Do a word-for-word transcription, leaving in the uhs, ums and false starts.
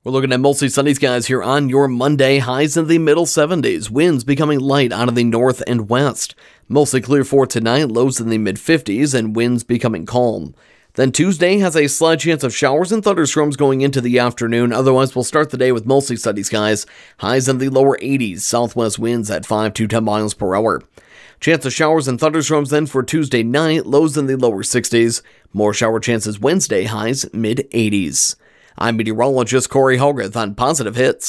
We're looking at mostly sunny skies here on your Monday. Highs in the middle seventies. Winds becoming light out of the north and west. Mostly clear for tonight. Lows in the mid fifties and winds becoming calm. Then Tuesday has a slight chance of showers and thunderstorms going into the afternoon. Otherwise, we'll start the day with mostly sunny skies. Highs in the lower eighties. Southwest winds at five to ten miles per hour. Chance of showers and thunderstorms then for Tuesday night. Lows in the lower sixties. More shower chances Wednesday. Highs mid eighties. I'm meteorologist Corey Hogarth on Positive Hits.